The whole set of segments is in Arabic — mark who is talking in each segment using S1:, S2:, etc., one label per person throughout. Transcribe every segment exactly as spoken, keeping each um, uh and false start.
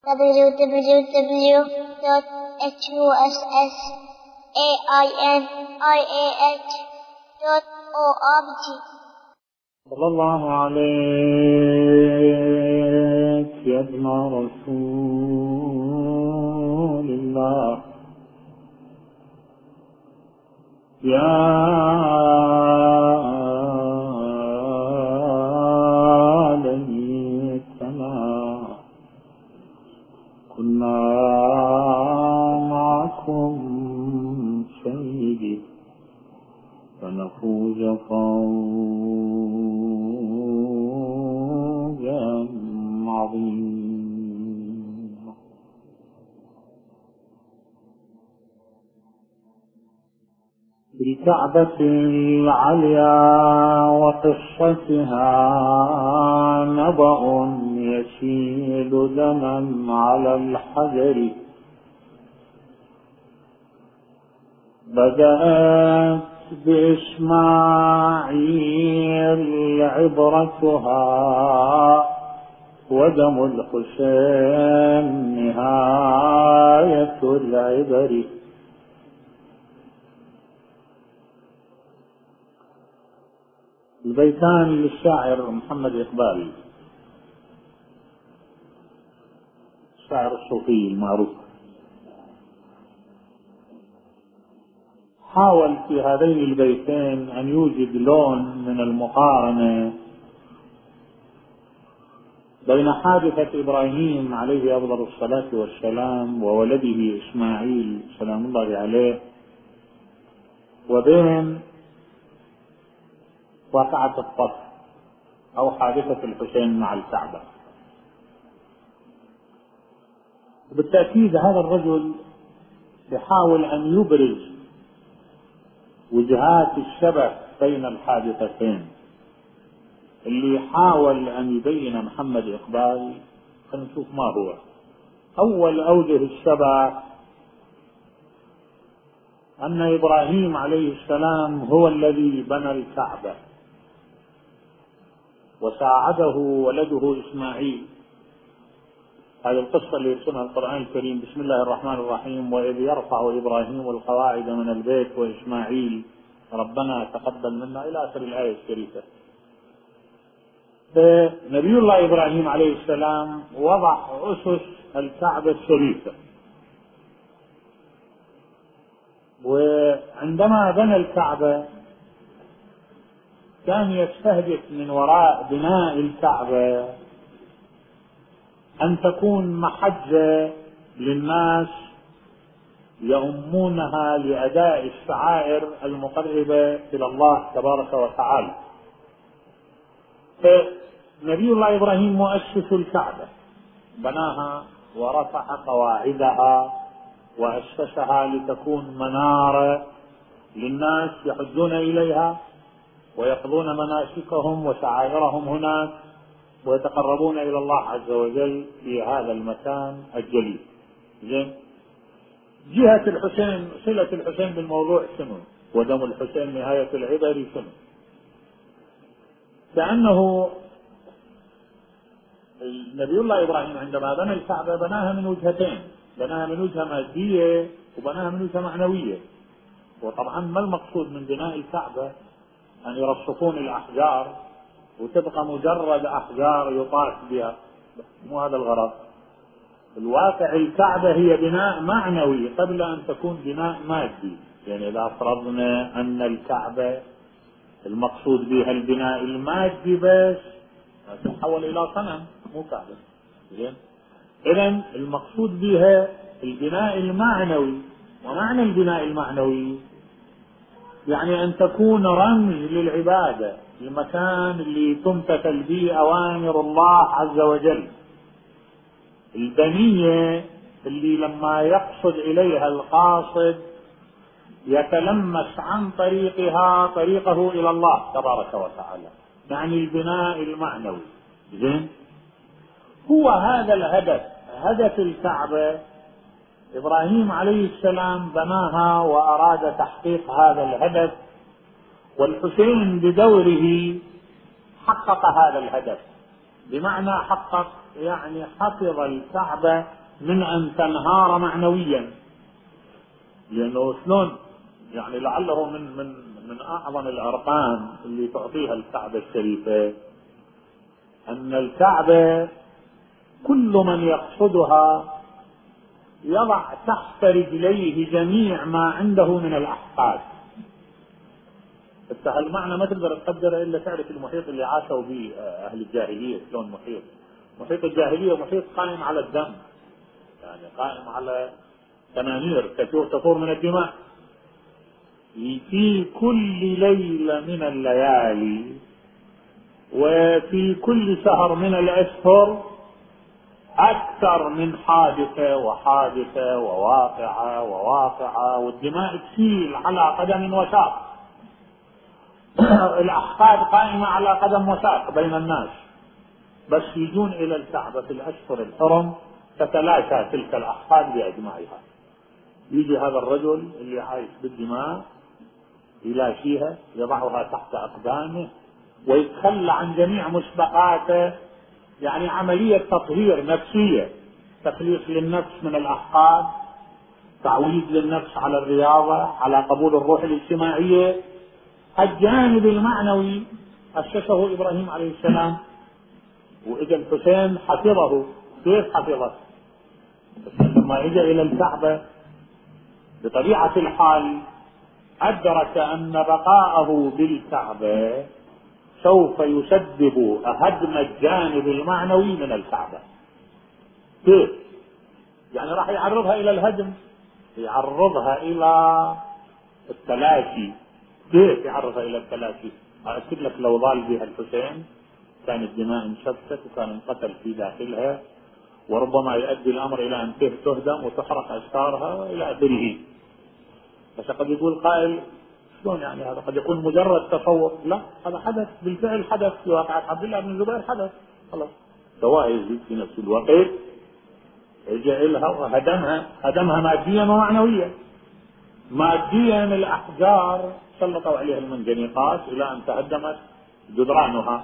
S1: w w w dot h u s s a i n i a h dot org.
S2: صلى الله عليك يا ابن رسول الله يا ليتنا كنا معكم سيدي فنفوز فوزا عظيما. بالكعبة العليا وقصتها نبأ يسيل دما على الحجر، بدأت بإسماعيل عبرتها ودم الحسين نهاية العبر. البيتان للشاعر محمد إقبال، الشاعر الصوفي المعروف. حاول في هذين البيتين أن يوجد لون من المقارنة بين حادثة إبراهيم عليه أفضل الصلاة والسلام وولده إسماعيل سلام الله عليه، وبين واقعة الطف أو حادثة الحسين مع الكعبة. بالتأكيد هذا الرجل يحاول أن يبرز وجهات الشبه بين الحادثتين. اللي حاول أن يبين محمد إقبال خلينا نشوف ما هو. أول أوجه الشبه أن إبراهيم عليه السلام هو الذي بنى الكعبة وساعده ولده إسماعيل. هذه القصة اللي يرسمها القرآن الكريم: بسم الله الرحمن الرحيم، وإذ يرفع إبراهيم القواعد من البيت وإسماعيل ربنا تقبل منا، إلى آخر الآية الشريفة. فنبي الله إبراهيم عليه السلام وضع أسس الكعبة الشريفة، وعندما بنى الكعبة كان يستهدف من وراء بناء الكعبة أن تكون محجة للناس يؤمونها لأداء الشعائر المقربة إلى الله تبارك وتعالى. فنبي الله إبراهيم مؤسس الكعبة، بناها ورفع قواعدها وأسسها لتكون منارة للناس يحجون إليها ويقضون مناسكهم وشعائرهم هناك ويتقربون إلى الله عز وجل في هذا المكان الجليل. زين، جهة الحسين، صلة الحسين بالموضوع شنو؟ ودم الحسين نهاية العبر شنو؟ كأنه نبي الله إبراهيم عندما بنى الكعبة بناها من وجهتين، بناها من وجهة مادية وبناها من وجهة معنوية. وطبعا ما المقصود من بناء الكعبة أن يرصفون الأحجار وتبقى مجرد أحجار يطاف بها، مو هذا الغرض. الواقع الكعبة هي بناء معنوي قبل أن تكون بناء مادي. يعني إذا فرضنا أن الكعبة المقصود بها البناء المادي بس تتحول إلى صنم مو كعبة. زين، إذن المقصود بها البناء المعنوي. ومعنى البناء المعنوي يعني أن تكون رمز للعبادة، المكان اللي تمتثل به أوامر الله عز وجل. البنية اللي لما يقصد إليها القاصد يتلمس عن طريقها طريقه إلى الله تبارك وتعالى، يعني البناء المعنوي. زين، هو هذا الهدف، هدف الكعبة. إبراهيم عليه السلام بناها وأراد تحقيق هذا الهدف، والحسين بدوره حقق هذا الهدف. بمعنى حقق يعني حفظ الكعبة من أن تنهار معنويا، لأنه شلون يعني لعله من من من أعظم الأرقام اللي تعطيها الكعبة الشريفة أن الكعبة كل من يقصدها يضع تحت رجليه جميع ما عنده من الأحقاد. بس هالمعنى ما تقدر تقدره إلا تعرف المحيط اللي عاشوا به أهل الجاهلية شلون محيط. محيط الجاهلية محيط قائم على الدم، يعني قائم على تنانير تفور من الدماء. في كل ليلة من الليالي وفي كل شهر من الأشهر أكثر من حادثة وحادثة وواقعة وواقعة، والدماء تسيل على قدم وساق. الأحقاد قائمة على قدم وساق بين الناس، بس يجون إلى الكعبة في الأشهر الحرم تتلاشى تلك الأحقاد بأجمعها. يجي هذا الرجل اللي عايش بالدماء يلاشيها، يضعها تحت أقدامه ويتخلى عن جميع مسبقاته، يعني عملية تطهير نفسية، تخليص للنفس من الأحقاد، تعويد للنفس على الرياضة، على قبول الروح الاجتماعية. الجانب المعنوي أسسه إبراهيم عليه السلام، وإجا الحسين حفظه. كيف حفظه؟ لما إجا إلى الكعبة بطبيعة الحال أدرك أن بقاءه بالكعبة سوف يسبب هدم الجانب المعنوي من الكعبة. كيف؟ يعني راح يعرضها إلى الهدم، يعرضها إلى التلاشي. كيف يعرضها إلى التلاشي؟ أكد لك لو ضال بها الحسين كان الدماء انشفت وكان انقتل في داخلها، وربما يؤدي الأمر إلى أن تهدم وتحرق أستارها وإلى آخره. بس قد يقول قائل شلون يعني هذا؟ قد يكون مجرد تصور. لا، هذا حدث بالفعل، حدث في واقعة عبد الله بن الزبير، حدث خلاص. سواء يزيد في نفس الوقت يجي لها وهدمها، هدمها ماديا ومعنويا. ماديا الأحجار سلطوا عليها المنجنيقات إلى أن تهدمت جدرانها،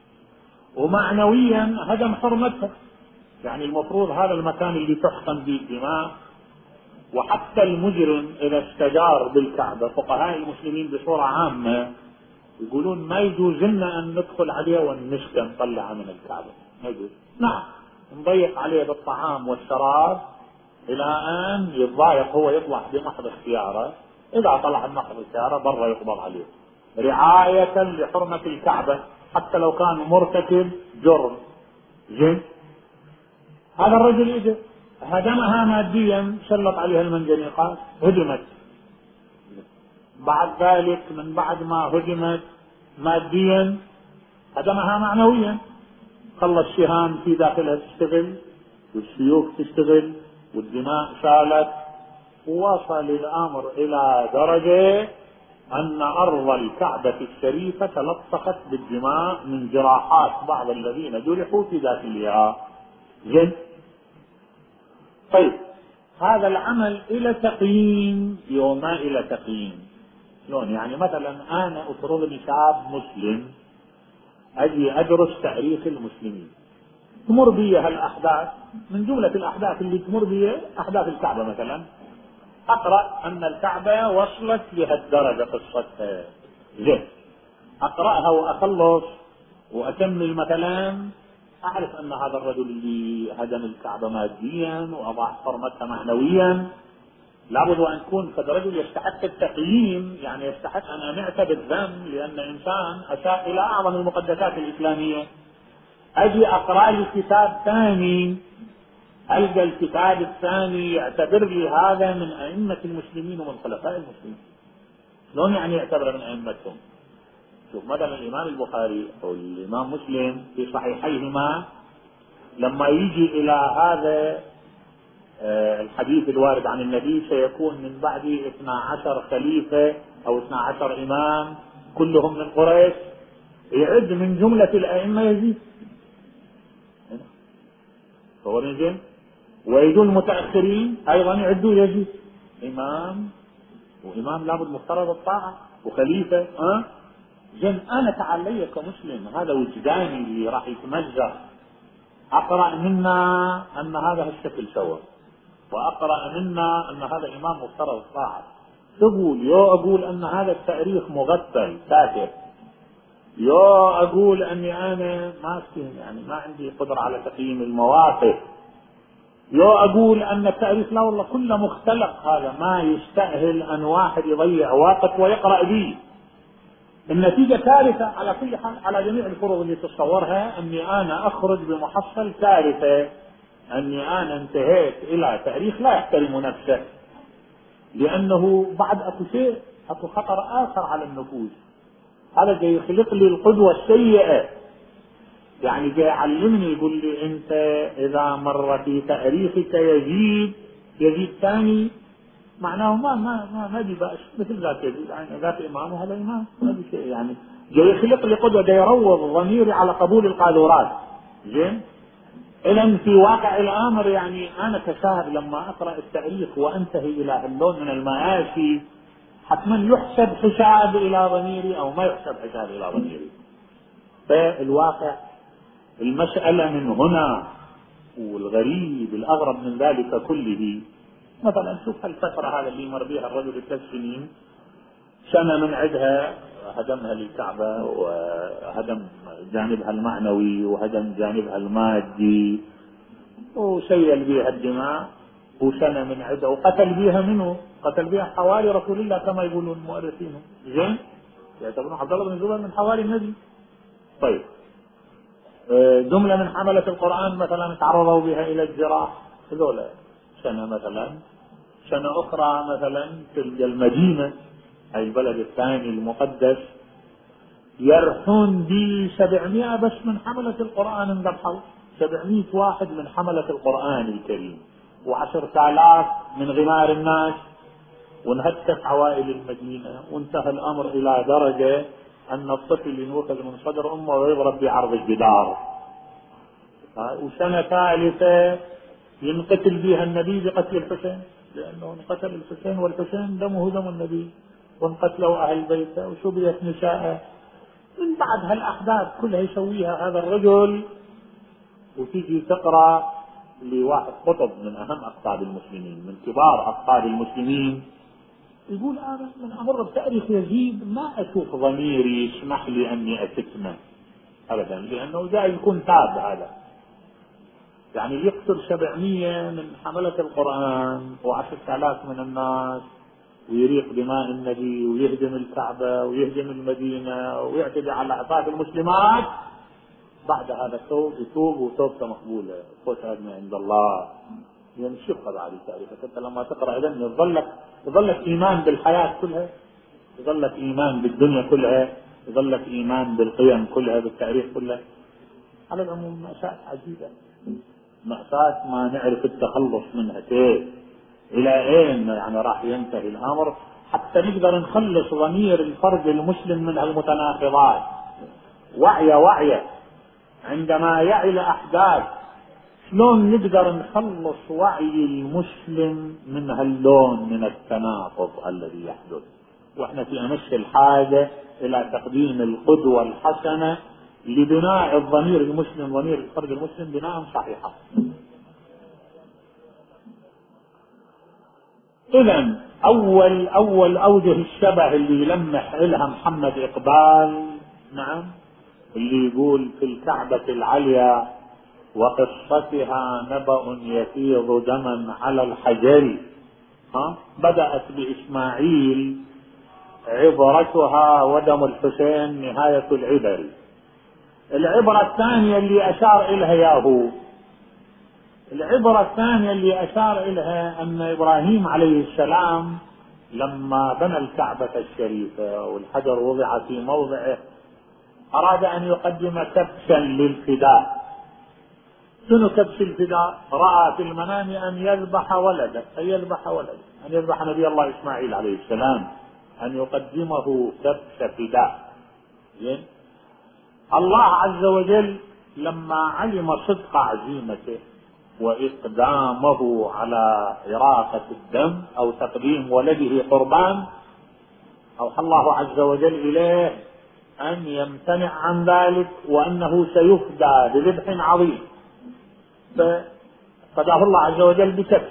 S2: ومعنويا هدم حرمتها. يعني المفروض هذا المكان اللي تحقن به الدماء، وحتى المجرم إذا استجار بالكعبة، فقهاء المسلمين بصورة عامة يقولون ما يجوز لنا أن ندخل عليه ونشكى نطلع من الكعبة، ما يجوز. نعم نضيق عليه بالطعام والشراب إلى أن يتضايق هو يطلع بمحض اختياره. إذا طلع بمحض اختياره برا يقبض عليه رعاية لحرمة الكعبة، حتى لو كان مرتكب جرم. زين، هذا الرجل إجا هدمها ماديا، سلط عليها المنجنيقات، هدمت. بعد ذلك من بعد ما هدمت ماديا هدمها معنويا، خلى السهام في داخلها تشتغل والسيوف تشتغل والدماء سالت، ووصل الأمر إلى درجة أن أرض الكعبة الشريفة تلطخت بالدماء من جراحات بعض الذين جرحوا في داخلها. زين، طيب هذا العمل إلى تقييم وما إلى تقييم. شلون يعني؟ مثلا أنا أفرضني شاب مسلم أجي أدرس تاريخ المسلمين، تمر بي هالأحداث، من جملة الأحداث اللي تمر بي أحداث الكعبة مثلا، أقرأ أن الكعبة وصلت لهالدرجة قصتها. زين، أقرأها وأخلص وأكمل مثلا، أعرف أن هذا الرجل اللي هدم الكعبة ماديا وأضاع حرمتها معنويا لابد أن يكون قد رجل يستحق التقييم، يعني يستحق أن نعتبر الذنب لأن إنسان أساء إلى أعظم المقدسات الإسلامية. أجي أقرأ لي كتاب ثاني، ألقى الكتاب الثاني يعتبر لي هذا من أئمة المسلمين ومن خلفاء المسلمين. شلون يعني يعتبر من أئمتهم؟ شوف مثلا الإمام البخاري أو الإمام مسلم في صحيحيهما لما يجي إلى هذا الحديث الوارد عن النبي سيكون من بعد اثنا عشر خليفة أو اثنا عشر إمام كلهم من قريش، يعد من جملة الأئمة يزيد، هو نجم، ويجون المتأخرين أيضا يعدوا يزيد إمام، وإمام لابد مفترض الطاعة، وخليفة. أه؟ جن أنا تعلي كمسلم هذا وجداني اللي راح يتمزق، أقرأ منا أن هذا الشكل سوى، وأقرأ منا أن هذا إمام مفترض صاعد. تقول يو أقول أن هذا التاريخ مغفل كافر، يو أقول أني أنا ما يعني ما عندي قدرة على تقييم المواقف، يو أقول أن التاريخ لا والله كله مختلق، هذا ما يستأهل أن واحد يضيع وقت ويقرأ به. النتيجة كارثة على كل حال، على جميع الفروض اللي تتصورها، أني أنا أخرج بمحصل كارثة، أني أنا انتهيت إلى تاريخ لا يحترم نفسه، لأنه بعد أكو شيء أكو خطر آخر على النفوس. هذا جاي يخلق لي القدوة السيئة، يعني جاي يعلمني يقول لي أنت إذا مر في تاريخك يزيد يزيد ثاني، معناه ما ما ما ما بيبقاش مثل ذاك يزيد، يعني ذاك إمام وهذا إمام ما بي شيء، يعني جاي يخلق لي قدوة، جاي يروض ضميري على قبول القاذورات. زين، إذن في واقع الأمر يعني أنا كشاهد لما أقرأ التاريخ وأنتهي إلى اللون من المآسي، حتما يحسب حساب إلى ضميري أو ما يحسب حساب إلى ضميري. فالواقع المسألة من هنا، والغريب الأغرب من ذلك كله، مثلا شوف الفترة هذا اللي مر بها الرجل ثلاث سنين، سنة من عدها هدمها للكعبة وهدم جانبها المعنوي وهدم جانبها المادي وسيل بها الدماء، وسنة من عدها وقتل بها منه، قتل بها حوالي رسول الله كما يقولون المؤرخين. زين، يعتبرون عبد الله بن الزبير من حوالي النبي. طيب، جملة من حملة القرآن مثلا تعرضوا بها إلى الجراح، هذولا سنة مثلا. سنة أخرى مثلا تلقى المدينة أي البلد الثاني المقدس يرحون ب سبعمائة بس من حملة القرآن انذبحوا، سبعمائة واحد من حملة القرآن الكريم، وعشرة آلاف من غمار الناس، وانهتك عوائل المدينة، وانتهى الأمر إلى درجة أن الطفل ينوخذ من صدر أمه ويضرب بعرض الجدار. وسنة ثالثة ينقتل بها النبي بقتل الحسين، لأنه انقتل الحسين والحسين دمه دم النبي، وانقتلوا أهل بيته وشبيت نساءه. من بعد هالأحداث كلها يسويها هذا الرجل، وتيجي تقرأ لواحد قطب من أهم أقطاب المسلمين، من كبار أقطاب المسلمين، يقول أنا من أمر بتاريخ يزيد ما أشوف ضميري يسمح لي أني أتكمه أبدا، لأنه جاي يكون تاب هذا، يعني يقتل سبعمية من حملة القرآن وعشرة آلاف من الناس، ويريق دماء النبي ويهدم الكعبة ويهدم المدينة ويعتدي على أعضاء المسلمات. بعد هذا التوب يتوب وتوبته مقبولة، فوت أدنى عند الله. يعني شو بعد التاريخ حتى لما تقرأ إذن يظلك يظلك إيمان بالحياة كلها، يظلك إيمان بالدنيا كلها، يظلك إيمان بالقيم كلها، بالتاريخ كله. على العموم مأساة عجيبة، مأساة ما نعرف التخلص منها كيف، إلى أين يعني راح ينتهي الأمر حتى نقدر نخلص ضمير الفرد المسلم من المتناقضات. وعي وعي عندما يعي الأحداث، شلون نقدر نخلص وعي المسلم من هاللون من التناقض الذي يحدث، واحنا في امس الحاجة الى تقديم القدوة الحسنة لبناء الضمير المسلم، ضمير الفرد المسلم بناء صحيحا. اذا اول اول اوجه الشبه اللي يلمح لها محمد اقبال، نعم، اللي يقول في الكعبة العليا وقصتها نبأ يفيض دما على الحجر، ها بدأت بإسماعيل عبرتها ودم الحسين نهاية العبر. العبرة الثانية اللي أشار إليها ياهو، العبرة الثانية اللي أشار إليها أن إبراهيم عليه السلام لما بنى الكعبة الشريفة والحجر وضع في موضعه أراد أن يقدم كبشا للفداء. شنو كبش الفداء؟ رأى في المنام أن يذبح ولده، أن يذبح ولده أن يذبح نبي الله إسماعيل عليه السلام، أن يقدمه كبش فداء. زين، الله عز وجل لما علم صدق عزيمته وإقدامه على إراقة الدم أو تقديم ولده قربان، أوحى الله عز وجل إليه أن يمتنع عن ذلك، وأنه سيفدى بذبح عظيم. ففداه الله عز وجل بكبش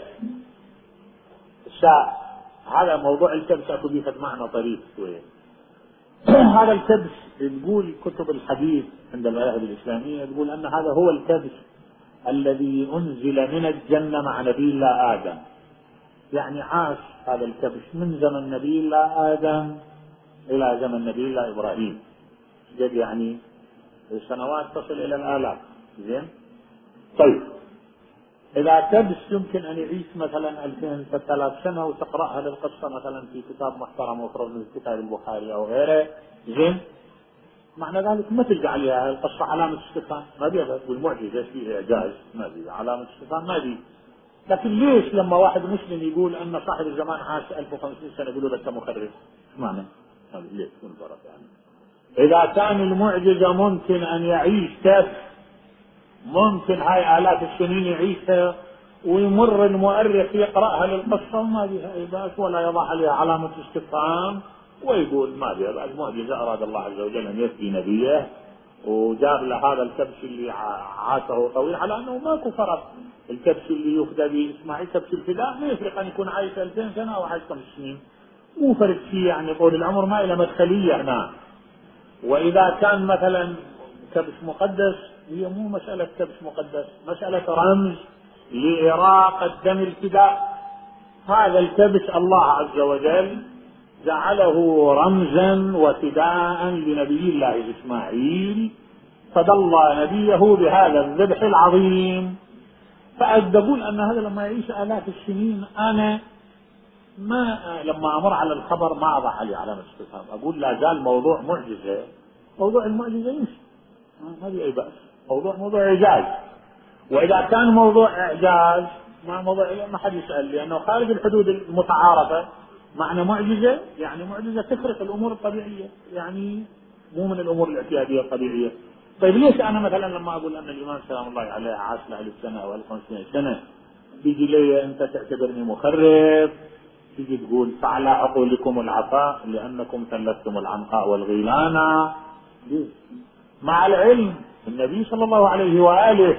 S2: الشاء. هذا موضوع الكبش اكو بيه معنى طريف شويه. هذا الكبش تقول كتب الحديث عند المذاهب الاسلاميه تقول ان هذا هو الكبش الذي انزل من الجنه مع نبي الله ادم. يعني عاش هذا الكبش من زمن نبي الله ادم الى زمن نبي الله ابراهيم، جد يعني السنوات تصل الى الالاف. زين طيب اذا كبش يمكن ان يعيش مثلا ألفين ثلاثة آلاف سنه وتقراها للقصه مثلا في كتاب محترم مفرد من كتاب البخاري او غيره، زين معنى ذلك ما تلقى عليها القصه علامه استفهام، ما بيها والمعجزه فيها اعجاز ما بيها علامه استفهام ما بيها. لكن ليش لما واحد مسلم يقول ان صاحب الزمان عاش ألف وخمسمائة سنه يقولوا له انت مخرف؟ معنى هذا ليش منفرد يعني؟ اذا كان المعجزه ممكن ان يعيش كيف ممكن هاي آلاف السنين يعيشها ويمر المؤرخ يقرأها للقصة وما بها أي بأس ولا يضع عليها علامة استفهام ويقول ما بها بأس، معجزة أراد الله عز وجل أن يفدي نبيه وجاب له هذا الكبش اللي عاشه طويل، على أنه ماكو فرق. الكبش اللي يفدى به إسماعيل كبش الفداء ما يفرق أن يكون عايش ألفين سنة أو عايش خمس سنين، مو فرق شيء يعني. طول العمر ما إلى مدخلية هنا. وإذا كان مثلا كبش مقدس هي مو مسألة كبش مقدس، مسألة رمز لإراقة دم الفداء. هذا الكبش الله عز وجل جعله رمزا وفداء لنبي الله إسماعيل، فدل نبيه بهذا الذبح العظيم. فأقول أن هذا لما يعيش آلاف السنين أنا ما لما أمر على الخبر ما أضع عليه علامة استفهام، أقول لا زال موضوع معجزة، موضوع المعجزة يمشي ما في أي بأس، موضوع موضوع إعجاز. وإذا كان موضوع إعجاز مع موضوع ما حد يسأل لأنه خارج الحدود المتعارفة، معنى معجزة يعني معجزة تفرق الأمور الطبيعية، يعني مو من الأمور الاعتيادية الطبيعية. طيب ليش أنا مثلا لما أقول أن الإمام سلام الله عليه عاش له ألف سنة أو ألف وخمسمائة سنة تيجي لي أنت تعتبرني مخرف، تيجي تقول فعلى عقولكم العفاء لأنكم ثلثتم العنقاء والغيلان. مع العلم النبي صلى الله عليه وآله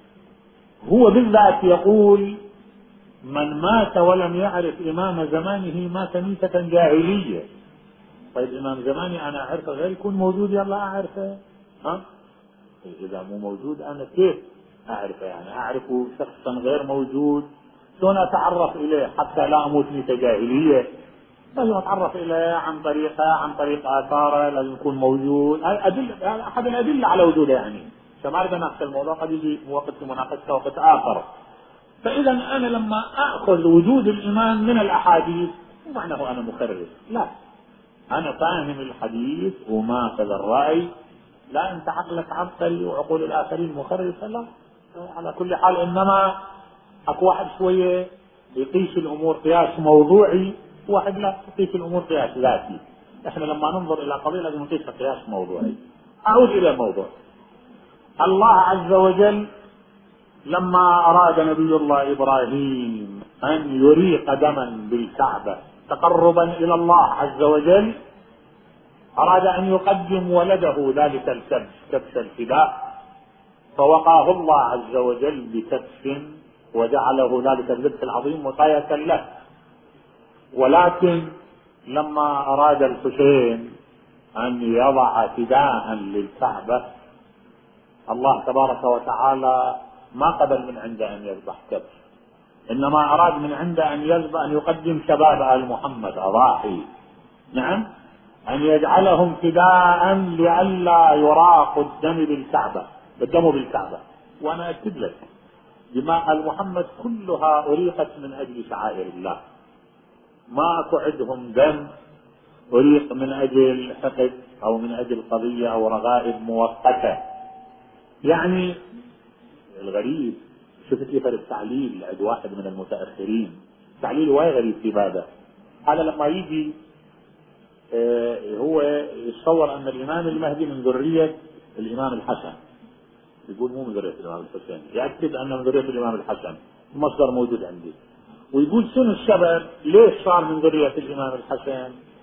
S2: هو بالذات يقول من مات ولم يعرف إمام زمانه مات ميتة جاهلية. طيب إمام زماني أنا أعرفه غير يكون موجود يلا أعرفه، ها؟ إذا مو موجود أنا كيف أعرفه؟ يعني أعرفه شخصا غير موجود شلون أتعرف إليه حتى لا أموت ميتة جاهلية؟ لازم أتعرف إليه عن طريقه عن طريق آثاره، لازم يكون موجود. أدلة أحد الأدلة على وجوده يعني. ما أريد أناقش الموضوع قد يجي وقت مناقشته وقت آخر. فإذا أنا لما أخذ وجود الإمام من الأحاديث مو معناه أنا مخرف، لا، أنا فاهم الحديث وماخذ الرأي. لا أنت عقلك عبقري وعقول الآخرين مخرفة، لا. على كل حال إنما أكو واحد شوية يقيس الأمور قياس موضوعي، واحد لا يقيس الأمور قياس ذاتي. إحنا لما ننظر إلى قضية لازم نقيسها قياس موضوعي. أعود إلى الموضوع. الله عز وجل لما أراد نبي الله إبراهيم أن يريق دما بالكعبة تقربا إلى الله عز وجل، أراد أن يقدم ولده ذلك الكبش كبش الفداء، فوقاه الله عز وجل بكبش وجعله ذلك الذبح العظيم وقاية له. ولكن لما أراد الحسين أن يضع فداء للكعبة الله تبارك وتعالى ما قبل من عنده أن يذبح كبش، إنما أراد من عنده أن يذبح أن يقدم شباب آل محمد أضاحي، نعم، أن يجعلهم فداء لئلا يراق الدم بالكعبة الدم بالكعبة. وأنا أكد لك دماء آل محمد كلها أريقت من أجل شعائر الله، ما أكو عندهم دم أريق من أجل حقد أو من أجل قضية أو رغائب مؤقتة. يعني الغريب شفت لي فرق تعليل عند واحد من المتأخرين، تعليل وايد غريب في هذا. هذا لما يجي آه هو يتصور أن الإمام المهدي من ذرية الإمام الحسن، يقول مو من ذرية الإمام الحسين، يأكد أنه من ذرية الإمام الحسن، المصدر موجود عندي. ويقول شنو السبب ليش صار من ذرية الإمام الحسن؟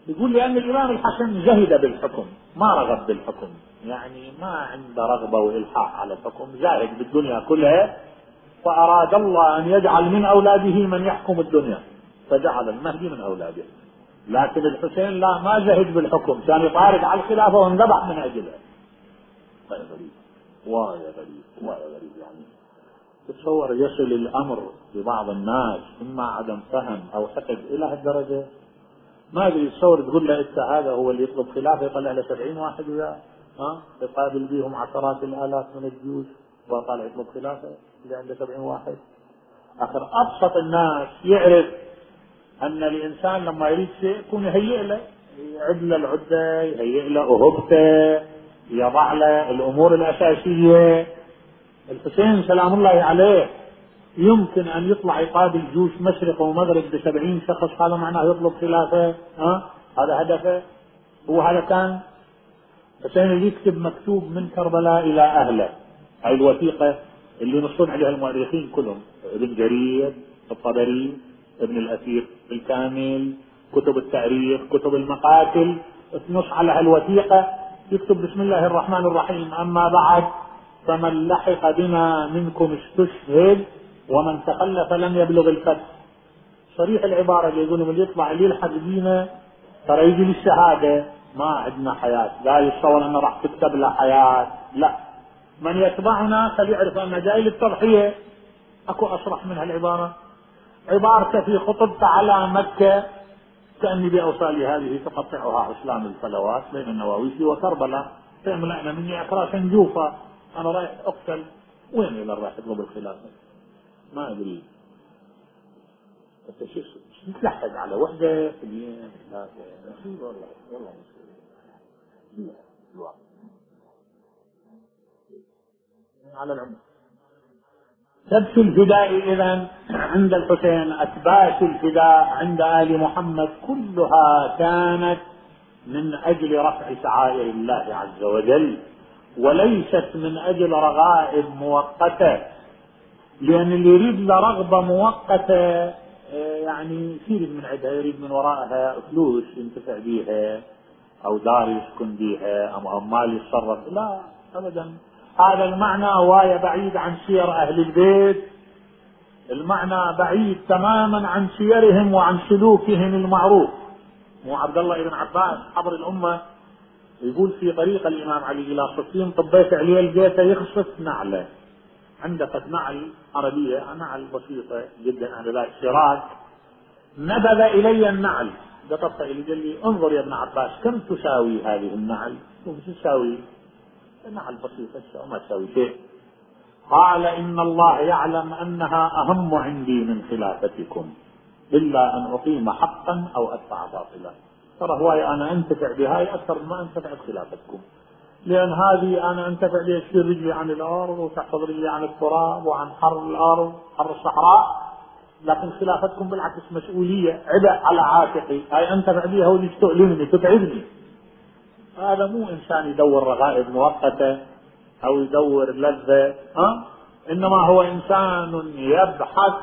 S2: يقول لأن الإمام الحسن زهد بالحكم، ما رغب بالحكم، يعني ما عنده رغبة وإلحاح على الحكم، زاهد بالدنيا كلها، فأراد الله أن يجعل من أولاده من يحكم الدنيا، فجعل المهدي من أولاده. لكن الحسين لا، ما زهد بالحكم، كان يطارد على الخلافة وانذبح من أجلها. وايا غريب، وايا غريب، وايا غريب. يعني تتصور يصل الأمر لبعض الناس إما عدم فهم أو حقد إلى هالدرجة؟ ما ادري. تصور تقول له انت هذا هو اللي يطلب خلافه، يطلع له سبعين واحد وياه، ها يقابل بيهم عشرات الالاف من الجيوش وطالع يطلب خلافه اللي عنده سبعين واحد. اخر ابسط الناس يعرف ان الانسان لما يريد شيء يكون يهيئ له، يعد له العده، يهيئ له اهبته، يضع له الامور الاساسيه. الحسين سلام الله عليه يمكن ان يطلع يقابل جيوش مشرق ومغرب بسبعين شخص، هذا معناه يطلب خلافه؟ ها هذا هدفه؟ هو هذا كان حسين يكتب مكتوب من كربلاء الى اهله، هاي الوثيقه اللي ينصون عليها المؤرخين كلهم، ابن جرير، الطبري، ابن الاثير الكامل، كتب التاريخ، كتب المقاتل، تنص على هالوثيقه، يكتب بسم الله الرحمن الرحيم، اما بعد فمن لحق بنا منكم استشهد ومن تخلف لم يبلغ الفتح. صريح العبارة اللي يقولوا اللي يطلع اللي يلحق بينا ترى يجي للشهادة، ما عندنا حياة، لا يتصور أنه راح تكتب له حياة، لا، من يتبعنا فليعرف أن جاي للتضحية. أكو أصرح من هالعبارة؟ عبارته في خطبته على مكة كأني بأوصالي هذه تقطعها أسلام الفلوات بين النواويسي وكربلاء، فيملأنا مني أكراس جوفا، أنا رايح أقتل، وين إلى رايح يطلب الخلافة؟ ما أدري. بس شو نتلحق على وحدة في اليوم ثلاثة، نصيب والله، والله نصيب. على العمر. سبت الفداء إذن عند الحسين، أسبات الفداء عند آل محمد كلها كانت من أجل رفع شعائر الله عز وجل، وليست من أجل رغائب مؤقتة، لأن اللي يريد لرغبة مؤقتة يعني يصير من عندها، يريد من وراءها فلوس ينتفع بيها أو دار يسكن بيها أو أموال يتصرف، لا أبدا. هذا المعنى وايا بعيد عن سير أهل البيت، المعنى بعيد تماما عن سيرهم وعن سلوكهم المعروف. مو عبد الله بن عباس حبر الأمة يقول في طريق الإمام علي إلى صفين طبيت عليه البيت يخصف نعله، عندك نعل عربية، نعل بسيطة جدا على ذات شراك، نبذ إلي النعل، قطبت إلي قال لي انظر يا ابن عباس كم تساوي هذه النعل؟ شوف تساوي نعل بسيطة ما تساوي شيء. قال إن الله يعلم أنها أهم عندي من خلافتكم إلا أن أقيم حقا أو أدفع باطلا. ترى هواي أنا أنتفع بهاي أكثر ما أنتفع بخلافتكم، لأن هذه أنا أنتفع بها تشيل رجلي عن الأرض وتحفظ رجلي عن التراب وعن حر الأرض حر الصحراء، لكن خلافتكم بالعكس مسؤولية عبء على عاتقي، هاي أنتفع بها واللي تؤلمني تتعبني. هذا مو إنسان يدور رغائب مؤقتة أو يدور لذة، ها؟ إنما هو إنسان يبحث،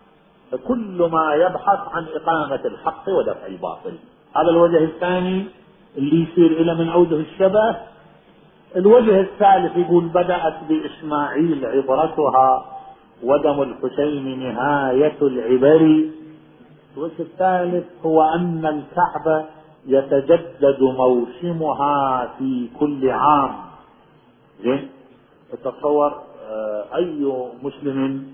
S2: كل ما يبحث عن إقامة الحق ودفع الباطل. هذا الوجه الثاني اللي يصير إلى من أوجه الشبه. الوجه الثالث يقول بدأت بإسماعيل عبرتها ودم الحسين نهاية العبر. الوجه الثالث هو أن الكعبة يتجدد موسمها في كل عام. زين، تتصور أي مسلم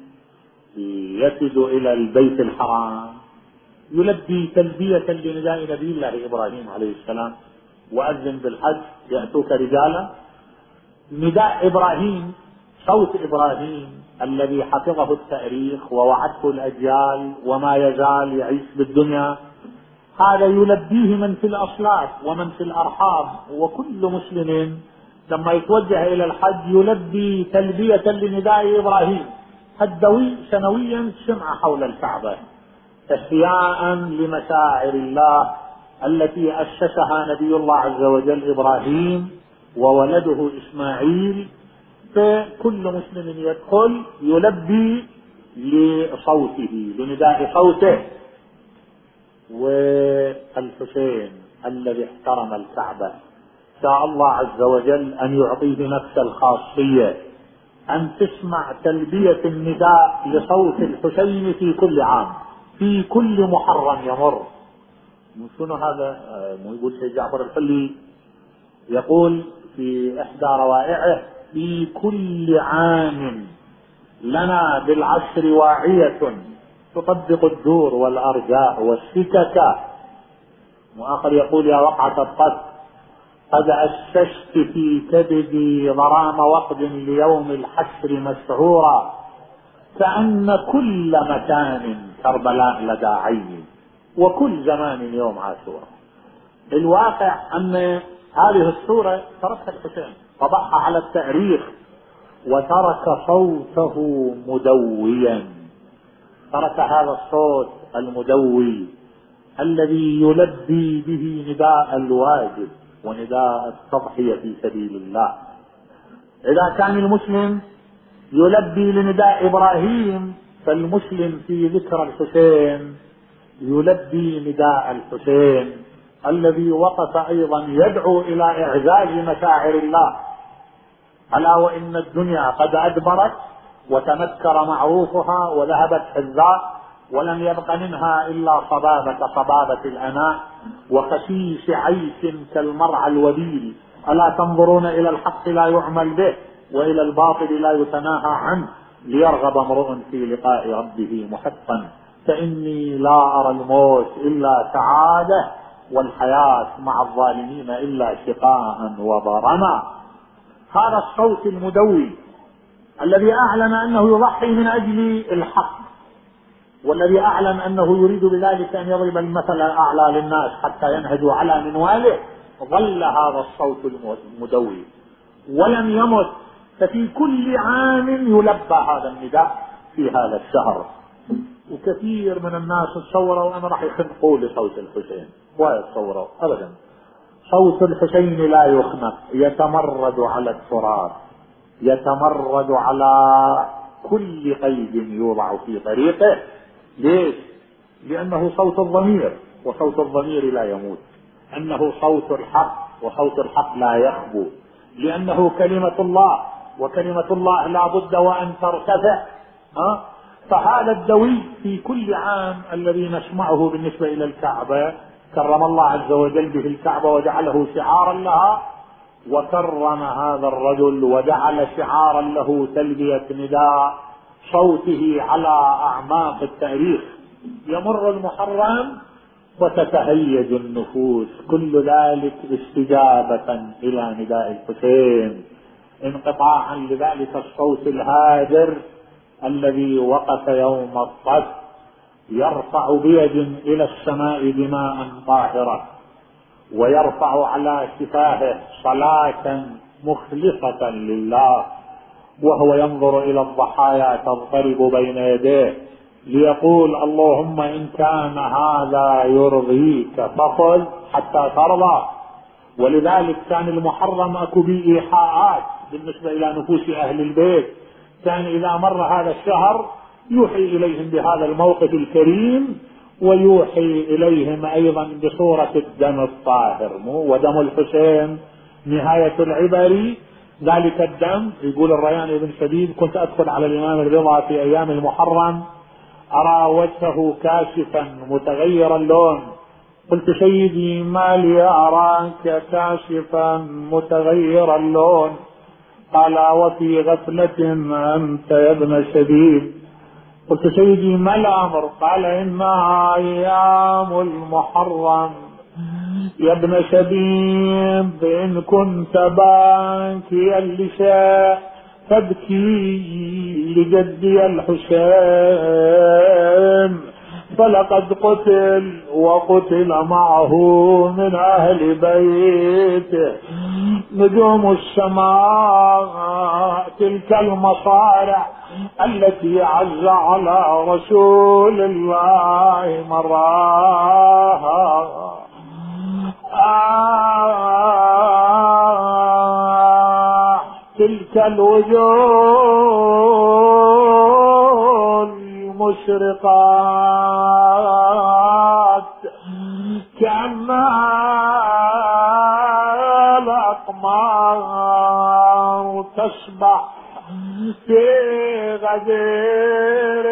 S2: يفد إلى البيت الحرام يلبي تلبية لنداء نبي الله إبراهيم عليه السلام، وأذن بالحج يأتوك رجالا. نداء إبراهيم، صوت إبراهيم الذي حفظه التاريخ ووعته الأجيال وما يزال يعيش بالدنيا، هذا يلبيه من في الأصلاب ومن في الأرحام، وكل مسلم لما يتوجه إلى الحج يلبي تلبية لنداء إبراهيم الدوي سنويا سمع حول الكعبة، إحياء لمشاعر الله التي أسسها نبي الله عز وجل إبراهيم وولده إسماعيل. فكل مسلم يدخل يلبي لصوته لنداء صوته. والحسين الذي احترم الكعبة شاء الله عز وجل أن يعطيه نفس الخاصية أن تسمع تلبية النداء لصوت الحسين في كل عام، في كل محرم يمر. شنو هذا؟ مو يقول شيء جعفر الحلي يقول في إحدى روائعه: في كل عام لنا بالعشر واعية تطبق الدور والأرجاء والسكك. وآخر يقول: يا وقعة الطف قد أسست في كبدي ضرام وقد ليوم الحشر مسعورا، كأن كل مكان كربلاء لدى عيني وكل زمان يوم عاشورا. الواقع أن هذه الصورة تركها الحسين، طبعها على التأريخ وترك صوته مدويا، ترك هذا الصوت المدوي الذي يلبي به نداء الواجب ونداء التضحية في سبيل الله. إذا كان المسلم يلبي لنداء إبراهيم، فالمسلم في ذكر الحسين يلبي نداء الحسين الذي وقف أيضا يدعو إلى إعزاز مشاعر الله. ألا وإن الدنيا قد أدبرت وتنكر معروفها وذهبت حذاء، ولم يبق منها إلا صبابة صبابة الأناء وخشيش عيش كالمرعى الوبيل. ألا تنظرون إلى الحق لا يعمل به وإلى الباطل لا يتناهى عنه، ليرغب امرؤ في لقاء ربه محقا. فإني لا أرى الموت إلا سعادة والحياة مع الظالمين إلا شقاء وضرما. هذا الصوت المدوي الذي أعلن أنه يضحي من أجل الحق، والذي أعلن أنه يريد بذلك أن يضرب المثل الأعلى للناس حتى ينهجوا على منواله، ظل هذا الصوت المدوي ولم يمت. ففي كل عام يلبى هذا النداء في هذا الشهر. وكثير من الناس تصوروا أنا راح يخنقوا لصوت الحسين، ولا يتصوروا أبدا. صوت الحسين لا يخنق، يتمرد على التراب، يتمرد على كل قيد يوضع في طريقه. ليش؟ لأنه صوت الضمير، وصوت الضمير لا يموت، أنه صوت الحق، وصوت الحق لا يخبو، لأنه كلمة الله، وكلمة الله لا بد وأن ترتفع. ها؟ فهذا الدوي في كل عام الذي نسمعه بالنسبة إلى الكعبة، كرم الله عز وجل به الكعبة وجعله شعارا لها، وكرم هذا الرجل وجعل شعارا له تلبية نداء صوته على أعماق التاريخ. يمر المحرم وتتهيج النفوس، كل ذلك استجابة إلى نداء الحسين، انقطاعا لذلك الصوت الهادر الذي وقف يوم الصف يرفع بيد إلى السماء دماء طاهرة، ويرفع على شفاهه صلاة مخلصة لله، وهو ينظر إلى الضحايا تضطرب بين يديه ليقول: اللهم إن كان هذا يرضيك فقل حتى ترضى. ولذلك كان المحرم أكو به إيحاءات بالنسبة إلى نفوس أهل البيت، كان إذا مر هذا الشهر يوحي إليهم بهذا الموقف الكريم، ويوحي إليهم أيضا بصورة الدم الطاهر. ودم الحسين نهاية العبر، ذلك الدم. يقول الريان بن شديد: كنت أدخل على الإمام الرضا في أيام المحرم أرى وجهه كاشفا متغير اللون، قلت: سيدي ما لي أراك كاشفا متغير اللون؟ قال: وفي غفلة أنت يا ابن شديد. قلت: سيدي ما الأمر؟ قال: إنها أيام المحرم يا ابن شبيب، إن كنت باكيا لشيء فابكي لجدي الحسين، فلقد قتل وقتل معه من أهل بيته نجوم السماء، تلك المصارع التي عز على رسول الله مراها. آه تلك الوجوه المشرقات كأنها الأقمار تسبح في غدير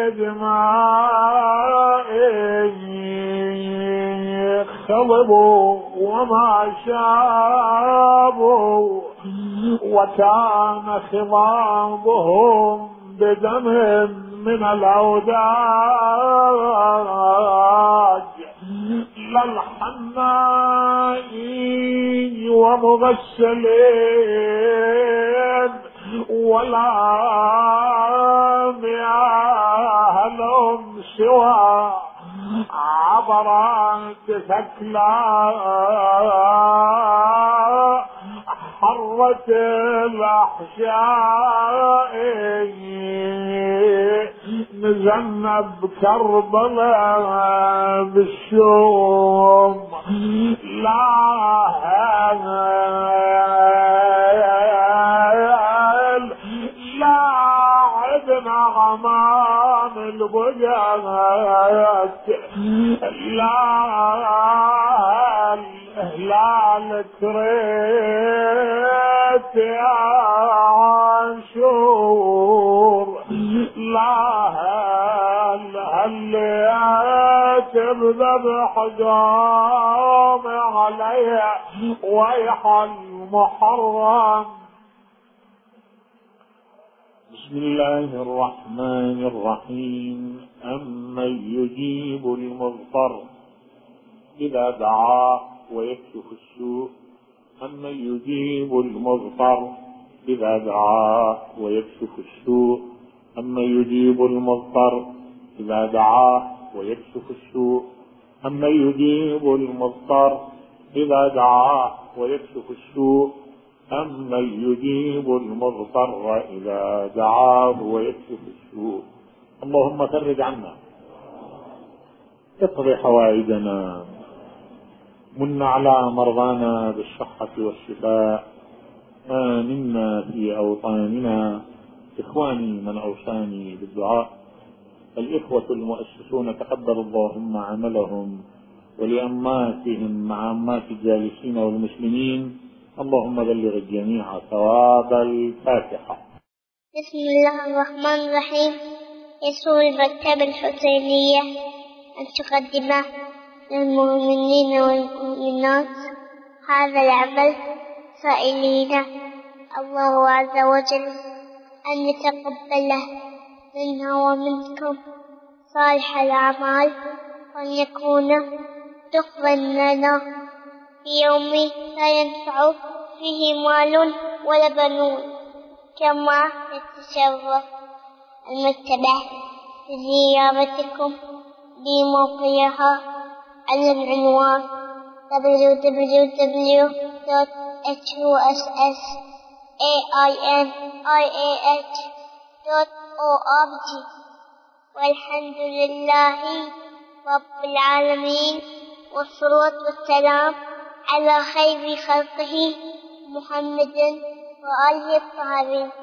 S2: دماء خضبوا وما شابوا وكان خضابهم بدم من الأوداج للحنائين ومغسلين ولا مياه لهم سوى عبرت ثكلا حرت الأحشاء نزلنا بكربلاء بالشوم لا لا عدنا غمام البجات لا هلال كريت يا عاشور لا هل هليت بذبح قام عليها ويح المحرم. بسم الله الرحمن الرحيم. أمن يجيب المضطر إذا دعاه ويكشف السوء أمن يجيب المضطر إذا دعاه ويكشف السوء أمن يجيب المضطر إذا دعاه ويكشف السوء أمن يجيب المضطر إذا دعاه ويكشف السوء أمن يجيب المضطر إذا دعاه ويكشف السوء. اللهم فرج عنا، اقض حوائجنا، من على مرضانا بالصحة والشفاء، آمنا في أوطاننا. إخواني من أوصاني بالدعاء الإخوة المؤسسون تقبل اللهم عملهم، ولأماتهم مع أمات الجالسين والمسلمين اللهم بلغ الجميع ثواب الفاتحة.
S1: بسم الله الرحمن الرحيم. يسر المكتبة الحسينية أن تقدم للمؤمنين والمؤمنات هذا العمل سائلين الله عز وجل أن يتقبله منا ومنكم صالح الأعمال، وأن يكون تقبل لنا في يوم لا ينفع فيه مال ولا بنون. كما يتشرف المكتبة بزيارتكم بموقعها على العنوان دبليو دبليو دبليو دوت اتش او اس اس اي اي ان اي اي اتش دوت او ار جي. والحمد لله رب العالمين، والصلاة والسلام على خير خلقه محمد وآله الطاهرين.